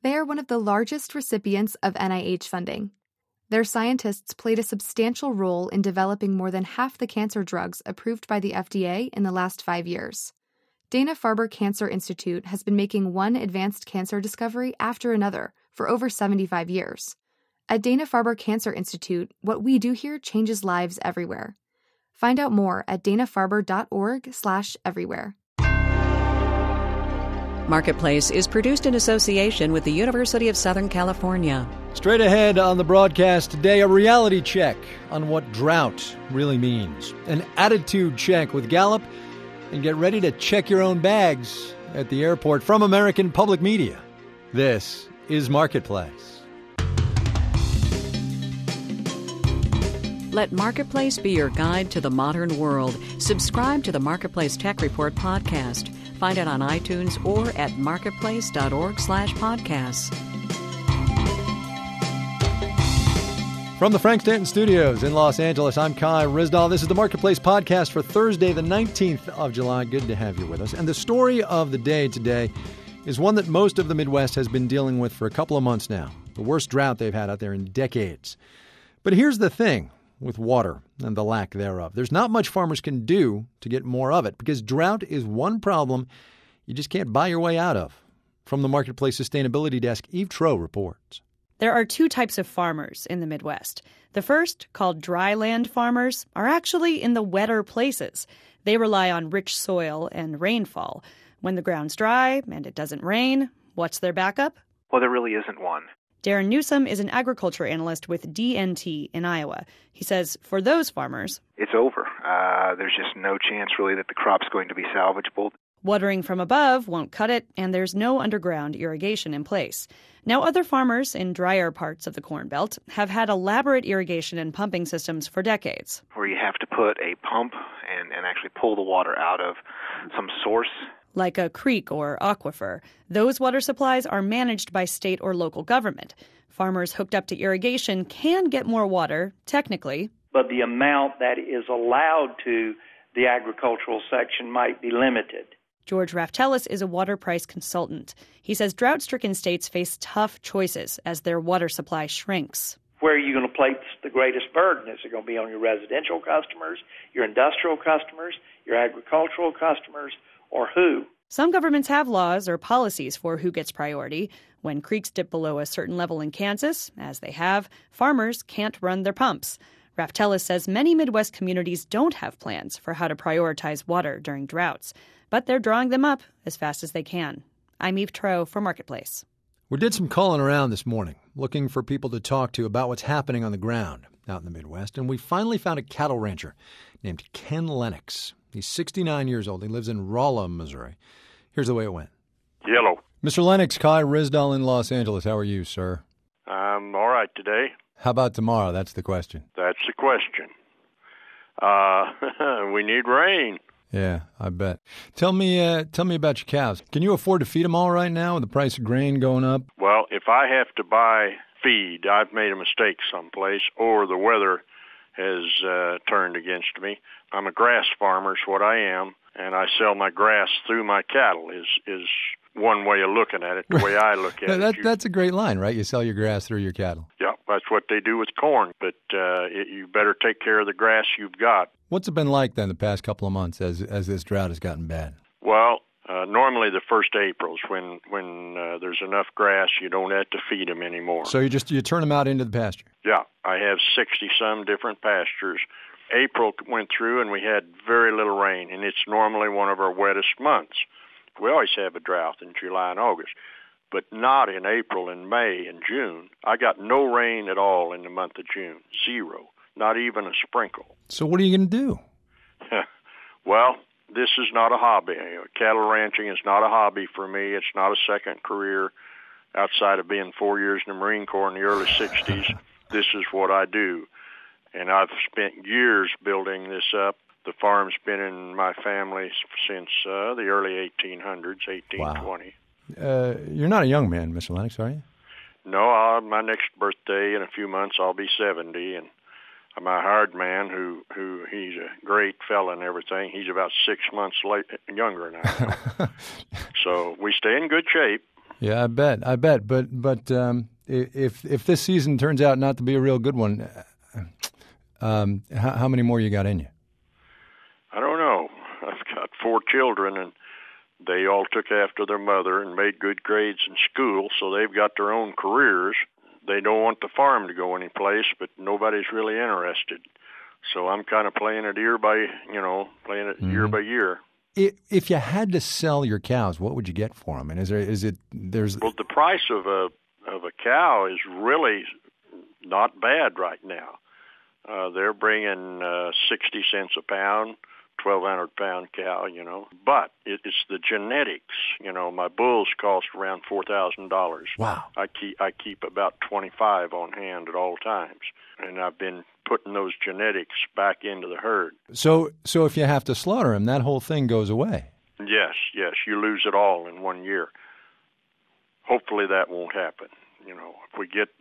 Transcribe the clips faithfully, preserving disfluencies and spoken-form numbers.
They are one of the largest recipients of N I H funding. Their scientists played a substantial role in developing more than half the cancer drugs approved by the F D A in the last five years. Dana-Farber Cancer Institute has been making one advanced cancer discovery after another for over seventy-five years. At Dana-Farber Cancer Institute, what we do here changes lives everywhere. Find out more at dana-farber.org slash everywhere. Marketplace is produced in association with the University of Southern California. Straight ahead on the broadcast today, a reality check on what drought really means. An attitude check with Gallup, and get ready to check your own bags at the airport from American Public Media. This is Marketplace. Let Marketplace be your guide to the modern world. Subscribe to the Marketplace Tech Report podcast. Find it on iTunes or at marketplace.org slash podcasts. From the Frank Stanton Studios in Los Angeles, I'm Kai Ryssdal. This is the Marketplace podcast for Thursday, the nineteenth of July. Good to have you with us. And the story of the day today is one that most of the Midwest has been dealing with for a couple of months now. The worst drought they've had out there in decades. But here's the thing with water and the lack thereof. There's not much farmers can do to get more of it because drought is one problem you just can't buy your way out of. From the Marketplace Sustainability Desk, Eve Troeh reports. There are two types of farmers in the Midwest. The first, called dryland farmers, are actually in the wetter places. They rely on rich soil and rainfall. When the ground's dry and it doesn't rain, what's their backup? Well, there really isn't one. Darren Newsom is an agriculture analyst with D N T in Iowa. He says for those farmers, it's over. Uh, there's just no chance really that the crop's going to be salvageable. Watering from above won't cut it, and there's no underground irrigation in place. Now, other farmers in drier parts of the Corn Belt have had elaborate irrigation and pumping systems for decades. Where you have to put a pump and, and actually pull the water out of some source. Like a creek or aquifer. Those water supplies are managed by state or local government. Farmers hooked up to irrigation can get more water, technically. But the amount that is allowed to the agricultural section might be limited. George Raftelis is a water price consultant. He says drought-stricken states face tough choices as their water supply shrinks. Where are you going to place the greatest burden? Is it going to be on your residential customers, your industrial customers, your agricultural customers, or who? Some governments have laws or policies for who gets priority. When creeks dip below a certain level in Kansas, as they have, farmers can't run their pumps. Raftelis says many Midwest communities don't have plans for how to prioritize water during droughts, but they're drawing them up as fast as they can. I'm Eve Troeh for Marketplace. We did some calling around this morning, looking for people to talk to about what's happening on the ground out in the Midwest, and we finally found a cattle rancher named Ken Lennox. He's sixty-nine years old. He lives in Rolla, Missouri. Here's the way it went. Yellow. Mister Lennox, Kai Ryssdal in Los Angeles. How are you, sir? I'm all right today. How about tomorrow? That's the question. That's the question. Uh, we need rain. Yeah, I bet. Tell me, uh, tell me about your cows. Can you afford to feed them all right now with the price of grain going up? Well, if I have to buy feed, I've made a mistake someplace, or the weather has uh, turned against me. I'm a grass farmer, is what I am, and I sell my grass through my cattle. Is is one way of looking at it. The way I look at that, it, you, that's a great line, right? You sell your grass through your cattle. Yeah, that's what they do with corn. But uh, it, you better take care of the grass you've got. What's it been like then the past couple of months as as this drought has gotten bad? Well, uh, normally the first April's when when uh, there's enough grass, you don't have to feed them anymore. So you just you turn them out into the pasture. Yeah, I have sixty some different pastures. April went through and we had very little rain, and it's normally one of our wettest months. We always have a drought in July and August, but not in April and May and June. I got no rain at all in the month of June, zero, not even a sprinkle. So what are you going to do? Well, this is not a hobby. Cattle ranching is not a hobby for me. It's not a second career outside of being four years in the Marine Corps in the early sixties. This is what I do, and I've spent years building this up. The farm's been in my family since uh, the early eighteen hundreds, eighteen twenty. Wow. Uh, you're not a young man, Mister Lennox, are you? No, I'll, my next birthday in a few months I'll be seventy, and my hired man, who, who he's a great fella and everything, he's about six months late, younger than I am. So we stay in good shape. Yeah, I bet. I bet. But but um, if if this season turns out not to be a real good one, um, how, how many more you got in you? I don't know. I've got four children, and they all took after their mother and made good grades in school, so they've got their own careers. They don't want the farm to go anyplace, but nobody's really interested. So I'm kind of playing it year by, you know, playing it mm-hmm. year by year. If you had to sell your cows, what would you get for them? And is there is it there's well, the price of a of a cow is really not bad right now. Uh, they're bringing uh, sixty cents a pound, twelve hundred pound cow, you know. But it, it's the genetics. You know, my bulls cost around four thousand dollars. Wow. I keep I keep about twenty five on hand at all times, and I've been putting those genetics back into the herd. So, so if you have to slaughter them, that whole thing goes away. Yes, yes, you lose it all in one year. Hopefully, that won't happen. You know, if we get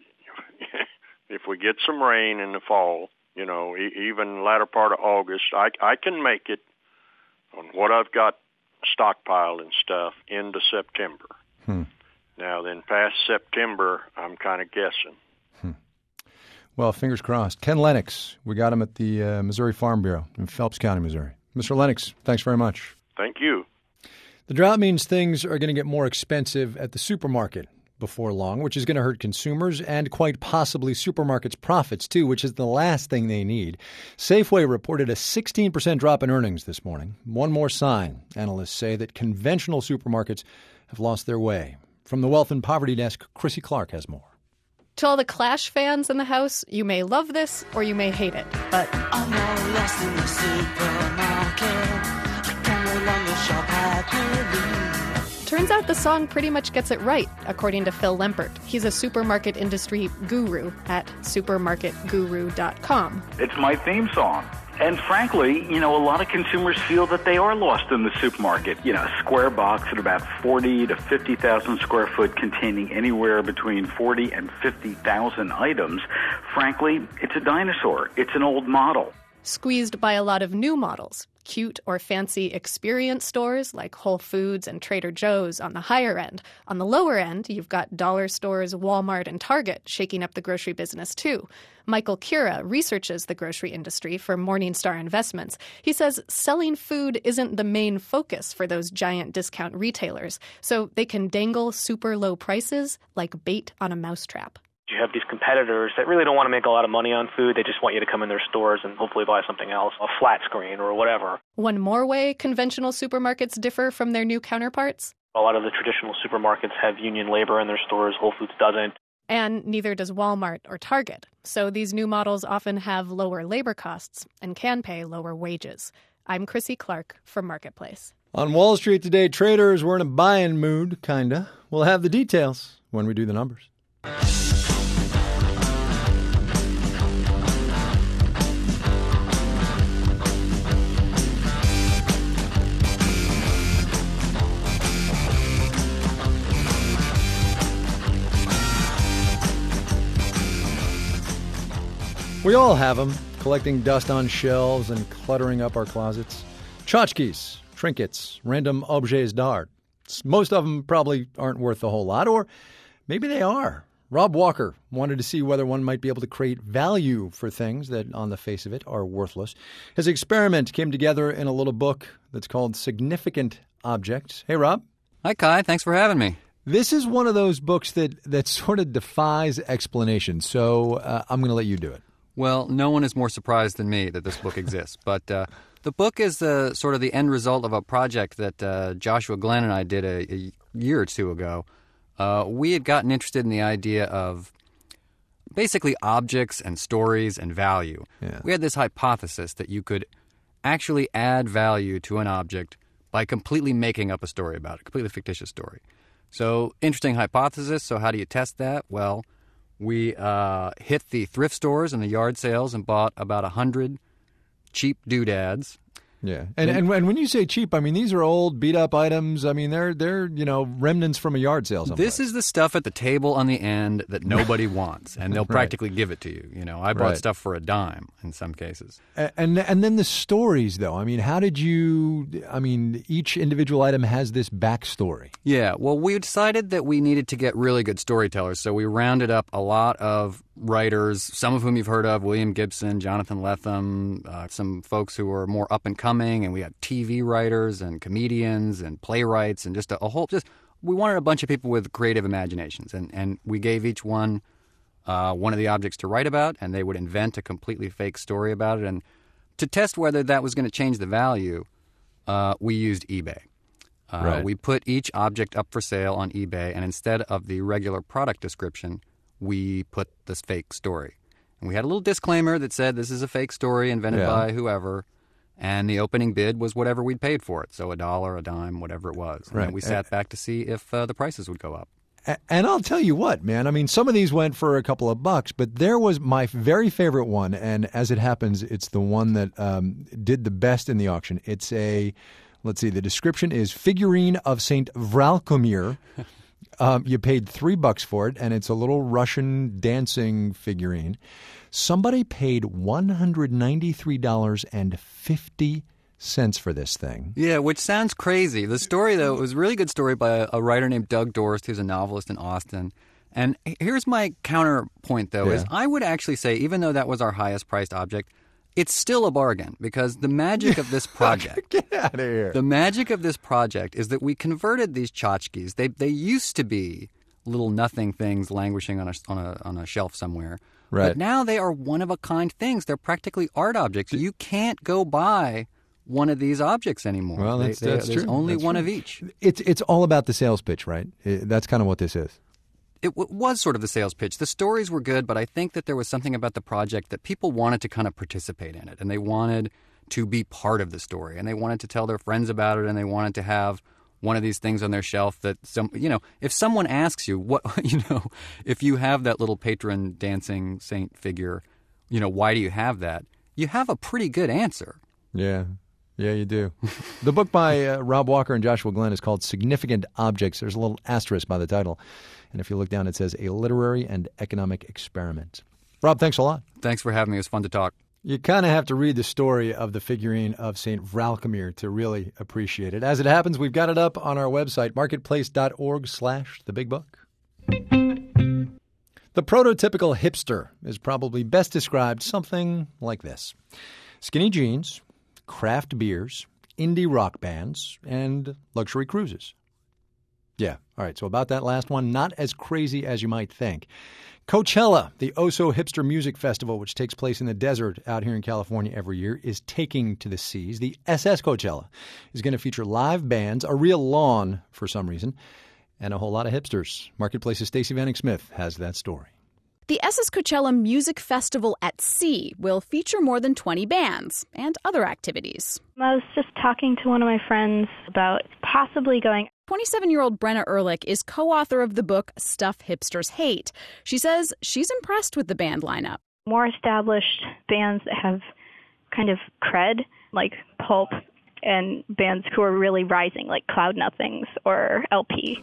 if we get some rain in the fall, you know, e- even latter part of August, I I can make it on what I've got stockpiled and stuff into September. Hmm. Now, then past September, I'm kind of guessing. Hmm. Well, fingers crossed. Ken Lennox, we got him at the uh, Missouri Farm Bureau in Phelps County, Missouri. Mister Lennox, thanks very much. Thank you. The drought means things are going to get more expensive at the supermarket before long, which is going to hurt consumers and quite possibly supermarkets' profits, too, which is the last thing they need. Safeway reported a sixteen percent drop in earnings this morning. One more sign, analysts say, that conventional supermarkets have lost their way. From the Wealth and Poverty Desk, Chrissy Clark has more. To all the Clash fans in the house, you may love this or you may hate it, but I'm all lost in the supermarket. I can no longer shop happily. Turns out the song pretty much gets it right, according to Phil Lempert. He's a supermarket industry guru at supermarket guru dot com. It's my theme song. And frankly, you know, a lot of consumers feel that they are lost in the supermarket. You know, a square box at about forty to fifty thousand square foot containing anywhere between forty and fifty thousand items. Frankly, it's a dinosaur. It's an old model. Squeezed by a lot of new models. Cute or fancy experience stores like Whole Foods and Trader Joe's on the higher end. On the lower end, you've got dollar stores, Walmart, and Target shaking up the grocery business too. Michael Cura researches the grocery industry for Morningstar Investments. He says selling food isn't the main focus for those giant discount retailers, so they can dangle super low prices like bait on a mousetrap. You have these competitors that really don't want to make a lot of money on food. They just want you to come in their stores and hopefully buy something else, a flat screen or whatever. One more way conventional supermarkets differ from their new counterparts? A lot of the traditional supermarkets have union labor in their stores. Whole Foods doesn't. And neither does Walmart or Target. So these new models often have lower labor costs and can pay lower wages. I'm Chrissy Clark from Marketplace. On Wall Street today, traders were in a buying mood, kinda. We'll have the details when we do the numbers. We all have them, collecting dust on shelves and cluttering up our closets. Tchotchkes, trinkets, random objets d'art. Most of them probably aren't worth a whole lot, or maybe they are. Rob Walker wanted to see whether one might be able to create value for things that, on the face of it, are worthless. His experiment came together in a little book that's called Significant Objects. Hey, Rob. Hi, Kai. Thanks for having me. This is one of those books that, that sort of defies explanation, so uh, I'm going to let you do it. Well, no one is more surprised than me that this book exists. But uh, the book is the sort of the end result of a project that uh, Joshua Glenn and I did a, a year or two ago. Uh, we had gotten interested in the idea of basically objects and stories and value. Yeah. We had this hypothesis that you could actually add value to an object by completely making up a story about it, a completely fictitious story. So, interesting hypothesis. So how do you test that? Well, we uh, hit the thrift stores and the yard sales and bought about one hundred cheap doodads. Yeah, and, and and when you say cheap, I mean these are old, beat up items. I mean they're they're you know remnants from a yard sale. Someplace. This is the stuff at the table on the end that nobody wants, and they'll right. practically give it to you. You know, I bought right. stuff for a dime in some cases. And, and and then the stories, though. I mean, how did you? I mean, each individual item has this backstory. Yeah, well, we decided that we needed to get really good storytellers, so we rounded up a lot of writers, some of whom you've heard of, William Gibson, Jonathan Lethem, uh, some folks who are more up and coming, and we had T V writers and comedians and playwrights and just a, a whole, just, we wanted a bunch of people with creative imaginations, and, and we gave each one uh, one of the objects to write about, and they would invent a completely fake story about it, and to test whether that was going to change the value, uh, we used eBay. Uh, right. We put each object up for sale on eBay, and instead of the regular product description, we put this fake story. And we had a little disclaimer that said this is a fake story invented yeah. by whoever, and the opening bid was whatever we'd paid for it, so a dollar, a dime, whatever it was. And right. then we sat back to see if uh, the prices would go up. And I'll tell you what, man, I mean, some of these went for a couple of bucks, but there was my very favorite one, and as it happens, it's the one that um, did the best in the auction. It's a, let's see, the description is figurine of Saint Vralkomir. Um, you paid three bucks for it, and it's a little Russian dancing figurine. Somebody paid one hundred ninety-three dollars and fifty cents for this thing. Yeah, which sounds crazy. The story, though, it was a really good story by a, a writer named Doug Dorst, who's a novelist in Austin. And here's my counterpoint, though, Yeah. is I would actually say, even though that was our highest priced object, it's still a bargain, because the magic of this project, Get out of here. the magic of this project is that we converted these tchotchkes. They they used to be little nothing things languishing on a on a on a shelf somewhere, Right. but now they are one of a kind things. They're practically art objects. You can't go buy one of these objects anymore. Well, that's, They- they- that's there's true. only That's one true. of each. It's it's all about the sales pitch, right? It- that's kind of what this is. It w- was sort of the sales pitch. The stories were good, but I think that there was something about the project that people wanted to kind of participate in it, and they wanted to be part of the story, and they wanted to tell their friends about it, and they wanted to have one of these things on their shelf that some, you know, if someone asks you what, you know, if you have that little patron dancing saint figure, you know, why do you have that? You have a pretty good answer. Yeah. Yeah, you do. The book by uh, Rob Walker and Joshua Glenn is called Significant Objects. There's a little asterisk by the title. And if you look down, it says A Literary and Economic Experiment. Rob, thanks a lot. Thanks for having me. It was fun to talk. You kind of have to read the story of the figurine of Saint Vralkomir to really appreciate it. As it happens, we've got it up on our website, marketplace.org slash the big book. The prototypical hipster is probably best described something like this. Skinny jeans, craft beers, indie rock bands, and luxury cruises. Yeah, all right, so about that last one, not as crazy as you might think. Coachella, the oh-so-hipster music festival, which takes place in the desert out here in California every year, is taking to the seas. The S S Coachella is going to feature live bands, a real lawn for some reason, and a whole lot of hipsters. Marketplace's Stacey Vanek Smith has that story. The S S Coachella Music Festival at Sea will feature more than twenty bands and other activities. I was just talking to one of my friends about possibly going. twenty-seven-year-old Brenna Ehrlich is co-author of the book Stuff Hipsters Hate. She says she's impressed with the band lineup. More established bands that have kind of cred, like Pulp, and bands who are really rising, like Cloud Nothings or L P.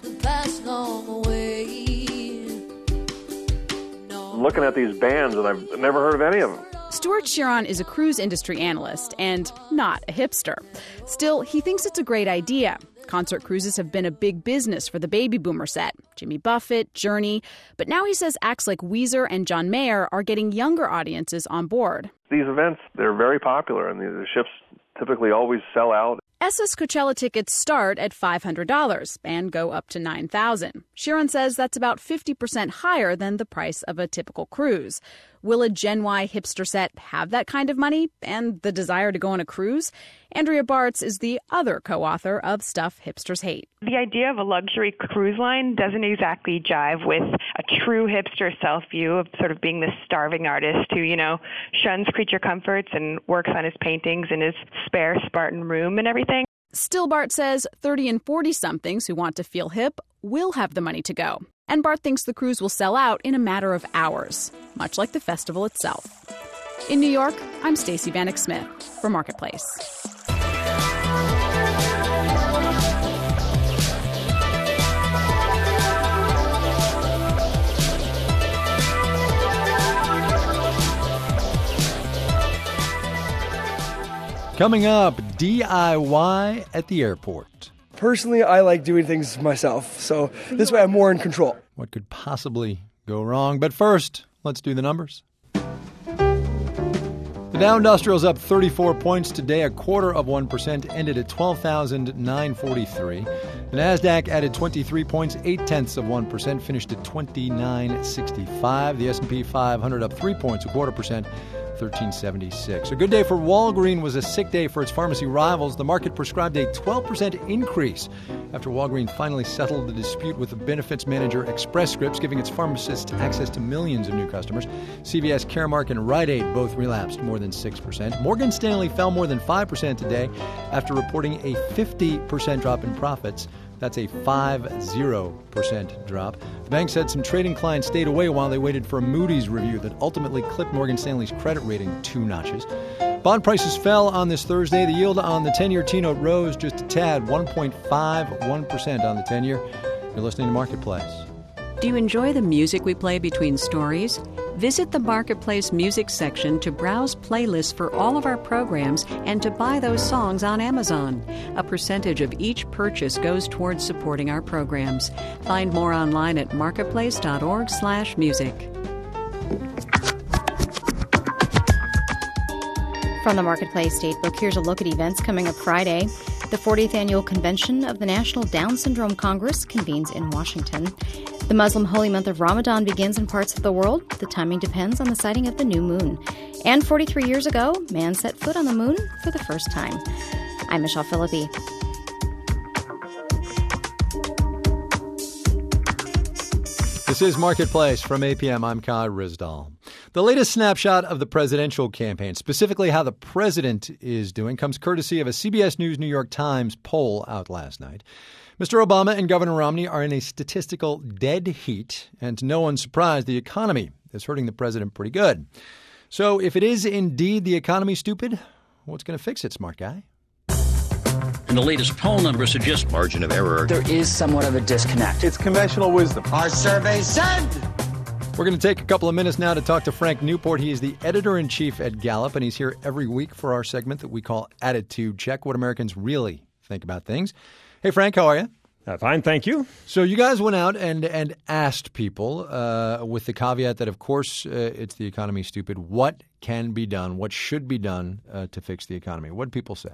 I'm looking at these bands, and I've never heard of any of them. Stuart Chiron is a cruise industry analyst and not a hipster. Still, he thinks it's a great idea. Concert cruises have been a big business for the baby boomer set. Jimmy Buffett, Journey. But now he says acts like Weezer and John Mayer are getting younger audiences on board. These events, they're very popular, and the ships typically always sell out. S S Coachella tickets start at five hundred dollars and go up to nine thousand dollars. Chiron says that's about fifty percent higher than the price of a typical cruise. Will a Gen Y hipster set have that kind of money and the desire to go on a cruise? Andrea Bartz is the other co-author of Stuff Hipsters Hate. The idea of a luxury cruise line doesn't exactly jive with a true hipster self-view of sort of being this starving artist who, you know, shuns creature comforts and works on his paintings in his spare Spartan room and everything. Still, Bart says thirty and forty-somethings who want to feel hip will have the money to go. And Bart thinks the cruise will sell out in a matter of hours, much like the festival itself. In New York, I'm Stacey Vanek Smith for Marketplace. Coming up, D I Y at the airport. Personally, I like doing things myself, so this way I'm more in control. What could possibly go wrong? But first, let's do the numbers. The Dow Industrial's up thirty-four points today, a quarter of one percent, ended at twelve thousand nine hundred forty-three. The NASDAQ added twenty-three points, eight tenths of one percent, finished at twenty-nine sixty-five. The S and P five hundred up three points, a quarter percent, thirteen seventy-six. A good day for Walgreens was a sick day for its pharmacy rivals. The market prescribed a twelve percent increase after Walgreens finally settled the dispute with the benefits manager Express Scripts, giving its pharmacists access to millions of new customers. C V S, Caremark, and Rite Aid both relapsed more than six percent. Morgan Stanley fell more than five percent today after reporting a fifty percent drop in profits. That's a five percent drop. The bank said some trading clients stayed away while they waited for a Moody's review that ultimately clipped Morgan Stanley's credit rating two notches. Bond prices fell on this Thursday. The yield on the ten-year T-note rose just a tad, one point five one percent on the ten-year. You're listening to Marketplace. Do you enjoy the music we play between stories? Visit the Marketplace music section to browse playlists for all of our programs and to buy those songs on Amazon. A percentage of each purchase goes towards supporting our programs. Find more online at marketplace.org slash music. From the Marketplace Datebook, here's a look at events coming up Friday. The fortieth Annual Convention of the National Down Syndrome Congress convenes in Washington. The Muslim holy month of Ramadan begins in parts of the world. The timing depends on the sighting of the new moon. And forty-three years ago, man set foot on the moon for the first time. I'm Michelle Philippi. This is Marketplace from A P M. I'm Kai Rizdal. The latest snapshot of the presidential campaign, specifically how the president is doing, comes courtesy of a C B S News New York Times poll out last night. Mister Obama and Governor Romney are in a statistical dead heat, and to no one's surprise, the economy is hurting the president pretty good. So if it is indeed the economy stupid, what's going to fix it, smart guy? And the latest poll numbers suggest margin of error. There is somewhat of a disconnect. It's conventional wisdom. Our survey said. We're going to take a couple of minutes now to talk to Frank Newport. He is the editor-in-chief at Gallup, and he's here every week for our segment that we call Attitude Check, what Americans really think about things. Hey, Frank, how are you? Uh, fine, thank you. So you guys went out and, and asked people, uh, with the caveat that, of course, uh, it's the economy stupid, what can be done, what should be done uh, to fix the economy? What did people say?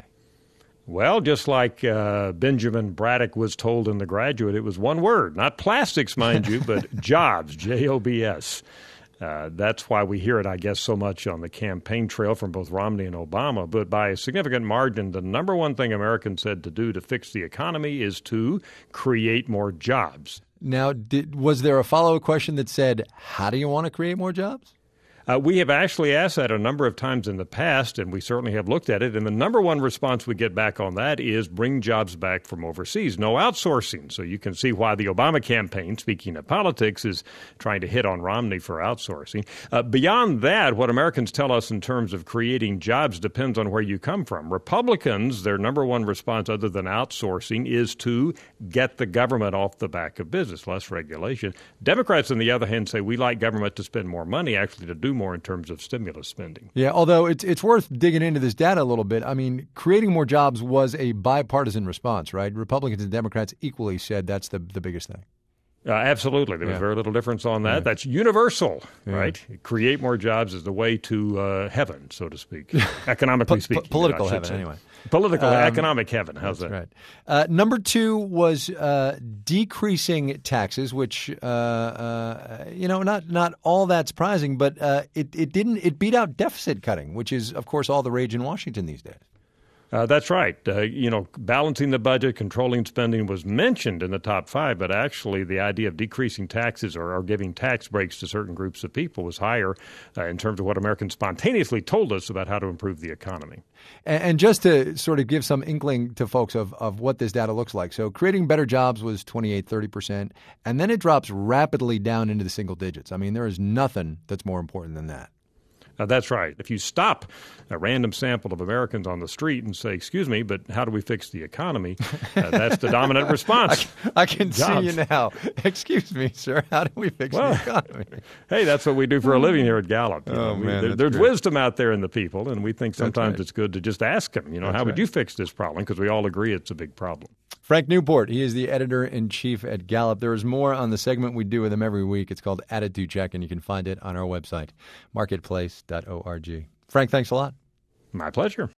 Well, just like uh, Benjamin Braddock was told in The Graduate, it was one word, not plastics, mind you, but jobs, J O B S. Uh, that's why we hear it, I guess, so much on the campaign trail from both Romney and Obama. But by a significant margin, the number one thing Americans said to do to fix the economy is to create more jobs. Now, did, was there a follow-up question that said, how do you want to create more jobs? Uh, we have actually asked that a number of times in the past, and we certainly have looked at it. And the number one response we get back on that is bring jobs back from overseas. No outsourcing. So you can see why the Obama campaign, speaking of politics, is trying to hit on Romney for outsourcing. Uh, beyond that, what Americans tell us in terms of creating jobs depends on where you come from. Republicans, their number one response other than outsourcing is to get the government off the back of business, less regulation. Democrats, on the other hand, say we like government to spend more money, actually to do more in terms of stimulus spending. Yeah, although it's it's worth digging into this data a little bit. I mean, creating more jobs was a bipartisan response, right? Republicans and Democrats equally said that's the, the biggest thing. Uh, absolutely. There was yeah. very little difference on that. Yeah. That's universal, yeah. right? Create more jobs is the way to uh, heaven, so to speak, economically speaking. P- political you know, heaven, say. anyway. Political, um, economic heaven. How's that's that? Right. Uh, number two was uh, decreasing taxes, which, uh, uh, you know, not not all that surprising, but uh, it, it didn't. It beat out deficit cutting, which is, of course, all the rage in Washington these days. Uh, that's right. Uh, you know, balancing the budget, controlling spending was mentioned in the top five, but actually the idea of decreasing taxes or, or giving tax breaks to certain groups of people was higher uh, in terms of what Americans spontaneously told us about how to improve the economy. And, and just to sort of give some inkling to folks of, of what this data looks like. So creating better jobs was twenty-eight, thirty percent, and then it drops rapidly down into the single digits. I mean, there is nothing that's more important than that. Uh, that's right. If you stop a random sample of Americans on the street and say, excuse me, but how do we fix the economy? Uh, that's the dominant response. I, I can Jobs. see you now. Excuse me, sir. How do we fix well, the economy? Hey, that's what we do for a living here at Gallup. You Oh, know, we, man, there, that's there's great. wisdom out there in the people, and we think sometimes right. it's good to just ask them, you know, That's how would right. you fix this problem? Because we all agree it's a big problem. Frank Newport, he is the editor-in-chief at Gallup. There is more on the segment we do with him every week. It's called Attitude Check, and you can find it on our website, marketplace dot org. Frank, thanks a lot. My pleasure.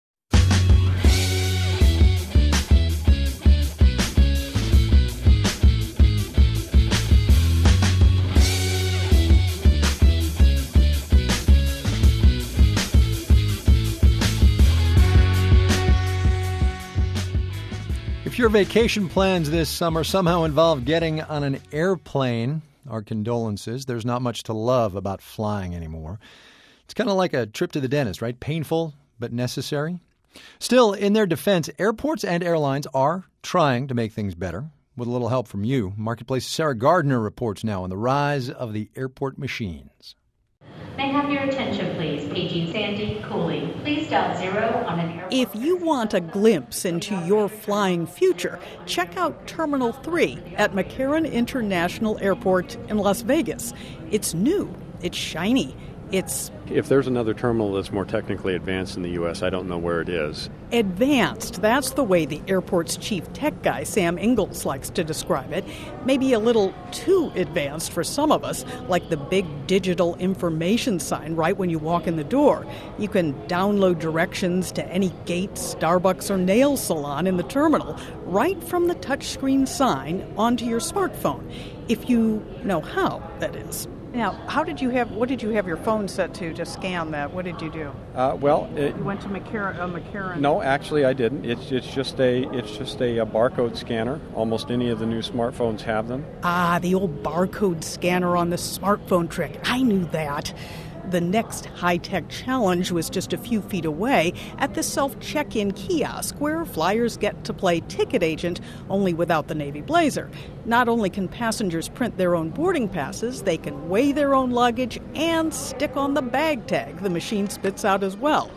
If your vacation plans this summer somehow involve getting on an airplane, our condolences. There's not much to love about flying anymore. It's kind of like a trip to the dentist, right? Painful, but necessary. Still, in their defense, airports and airlines are trying to make things better. With a little help from you, Marketplace's Sarah Gardner reports now on the rise of the airport machines. May I have your attention, please? Paging Sandy Cooley. Please dial zero on an airport. If you want a glimpse into your flying future, check out Terminal three at McCarran International Airport in Las Vegas. It's new. It's shiny. It's If there's another terminal that's more technically advanced in the U S, I don't know where it is. advanced. That's the way the airport's chief tech guy, Sam Ingalls, likes to describe it. Maybe a little too advanced for some of us, like the big digital information sign right when you walk in the door. You can download directions to any gate, Starbucks, or nail salon in the terminal right from the touchscreen sign onto your smartphone, if you know how, that is. Now, how did you have, what did you have your phone set to to scan that? What did you do? Uh, well, it, You went to McCarran, uh, McCarran. no, actually, I didn't. It's it's just a it's just a, a barcode scanner. Almost any of the new smartphones have them. Ah, the old barcode scanner on the smartphone trick. I knew that. The next high-tech challenge was just a few feet away at the self-check-in kiosk where flyers get to play ticket agent, only without the navy blazer. Not only can passengers print their own boarding passes, they can weigh their own luggage and stick on the bag tag the machine spits out as well.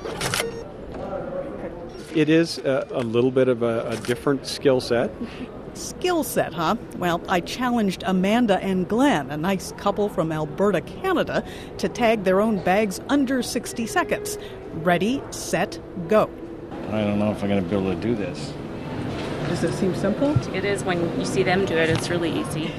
It is a, a little bit of a, a different skill set. Skill set, huh? Well, I challenged Amanda and Glenn, a nice couple from Alberta, Canada, to tag their own bags under sixty seconds. Ready, set, go. I don't know if I'm going to be able to do this. Does it seem simple? It is when you see them do it. It's really easy.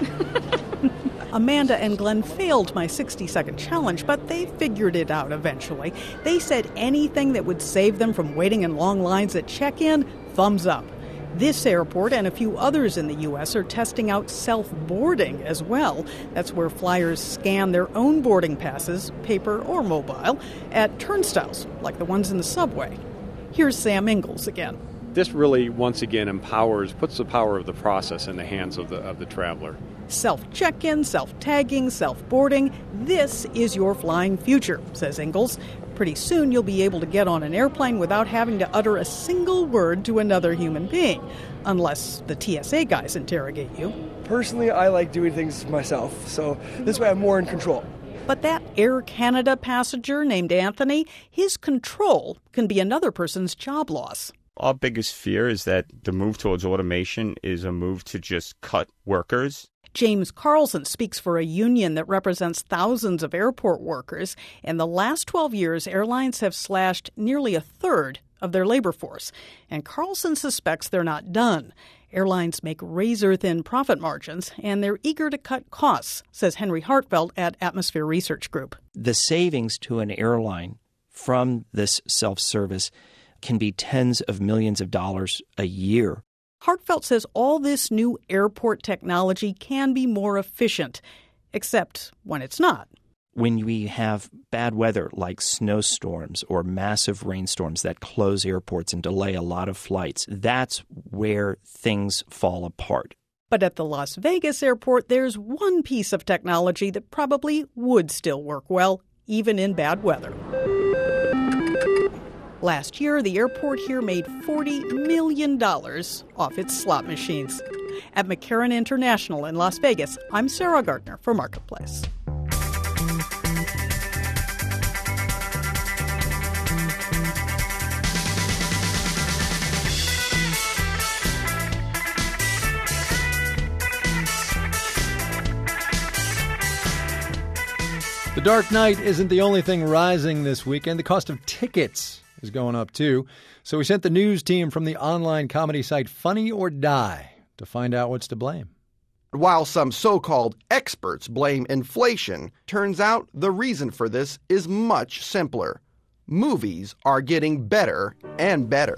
Amanda and Glenn failed my sixty-second challenge, but they figured it out eventually. They said anything that would save them from waiting in long lines at check-in, thumbs up. This airport and a few others in the U S are testing out self-boarding as well. That's where flyers scan their own boarding passes, paper or mobile, at turnstiles, like the ones in the subway. Here's Sam Ingalls again. This really, once again, empowers, puts the power of the process in the hands of the of the traveler. Self-check-in, self-tagging, self-boarding. This is your flying future, says Ingalls. Pretty soon you'll be able to get on an airplane without having to utter a single word to another human being, unless the T S A guys interrogate you. Personally, I like doing things myself, so this way I'm more in control. But that Air Canada passenger named Anthony, his control can be another person's job loss. Our biggest fear is that the move towards automation is a move to just cut workers. James Carlson speaks for a union that represents thousands of airport workers. In the last twelve years, airlines have slashed nearly a third of their labor force. And Carlson suspects they're not done. Airlines make razor-thin profit margins, and they're eager to cut costs, says Henry Hartfeld at Atmosphere Research Group. The savings to an airline from this self-service can be tens of millions of dollars a year. Hartfeld says all this new airport technology can be more efficient, except when it's not. When we have bad weather like snowstorms or massive rainstorms that close airports and delay a lot of flights, that's where things fall apart. But at the Las Vegas airport, there's one piece of technology that probably would still work well, even in bad weather. Last year, the airport here made forty million dollars off its slot machines. At McCarran International in Las Vegas, I'm Sarah Gardner for Marketplace. The Dark Knight isn't the only thing rising this weekend. The cost of tickets is going up, too. So we sent the news team from the online comedy site Funny or Die to find out what's to blame. While some so-called experts blame inflation, turns out the reason for this is much simpler. Movies are getting better and better.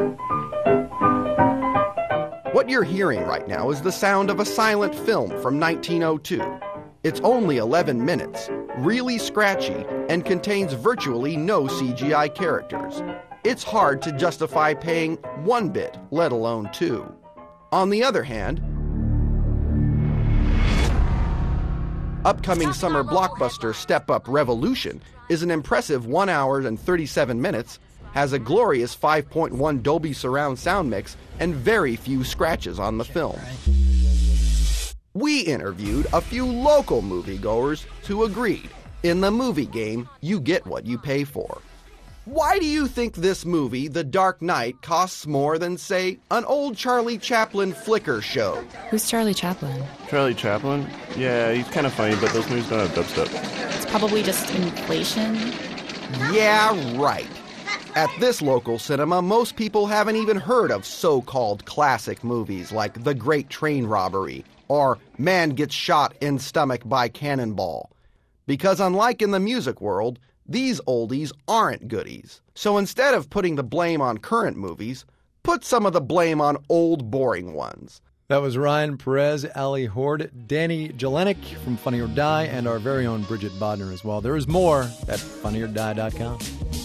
What you're hearing right now is the sound of a silent film from nineteen oh two. It's only eleven minutes, really scratchy, and contains virtually no C G I characters. It's hard to justify paying one bit, let alone two. On the other hand, upcoming summer blockbuster Step Up Revolution is an impressive one hour and thirty-seven minutes, has a glorious five point one Dolby surround sound mix, and very few scratches on the film. We interviewed a few local moviegoers who agreed. In the movie game, you get what you pay for. Why do you think this movie, The Dark Knight, costs more than, say, an old Charlie Chaplin flicker show? Who's Charlie Chaplin? Charlie Chaplin? Yeah, he's kind of funny, but those movies don't have dubstep. It's probably just inflation. Yeah, right. At this local cinema, most people haven't even heard of so-called classic movies like The Great Train Robbery or Man Gets Shot in Stomach by Cannonball. Because unlike in the music world, these oldies aren't goodies. So instead of putting the blame on current movies, put some of the blame on old boring ones. That was Ryan Perez, Ali Horde, Danny Jelenik from Funny or Die, and our very own Bridget Bodner as well. There is more at funny or die dot com.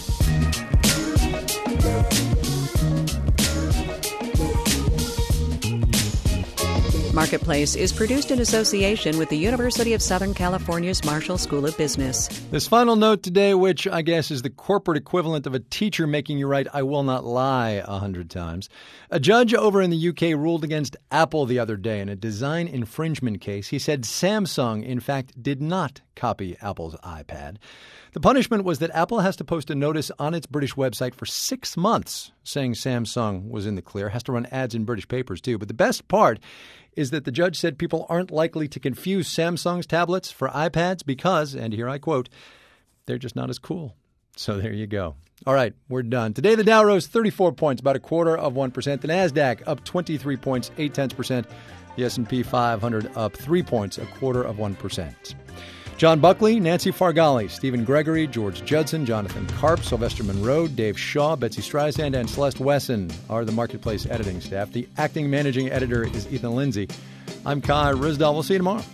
Marketplace is produced in association with the University of Southern California's Marshall School of Business. This final note today, which I guess is the corporate equivalent of a teacher making you write "I will not lie" a hundred times. A judge over in the U K ruled against Apple the other day in a design infringement case. He said Samsung, in fact, did not copy Apple's iPad. The punishment was that Apple has to post a notice on its British website for six months saying Samsung was in the clear. Has to run ads in British papers, too. But the best part is that the judge said people aren't likely to confuse Samsung's tablets for iPads because, and here I quote, they're just not as cool. So there you go. All right, we're done. Today, the Dow rose thirty-four points, about a quarter of one percent. The NASDAQ up twenty-three points, eight tenths percent. The S and P five hundred up three points, a quarter of one percent. John Buckley, Nancy Fargali, Stephen Gregory, George Judson, Jonathan Karp, Sylvester Monroe, Dave Shaw, Betsy Streisand, and Celeste Wesson are the Marketplace editing staff. The acting managing editor is Ethan Lindsay. I'm Kai Risdal. We'll see you tomorrow.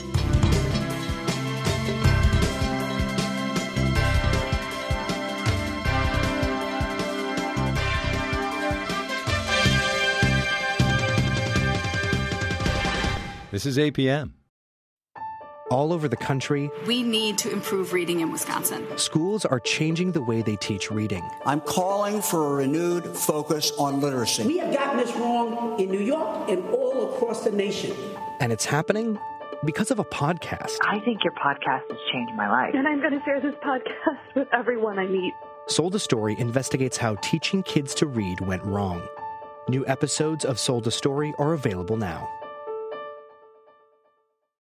This is A P M. All over the country, we need to improve reading in Wisconsin. Schools are changing the way they teach reading. I'm calling for a renewed focus on literacy. We have gotten this wrong in New York and all across the nation. And it's happening because of a podcast. I think your podcast has changed my life. And I'm going to share this podcast with everyone I meet. Sold a Story investigates how teaching kids to read went wrong. New episodes of Sold a Story are available now.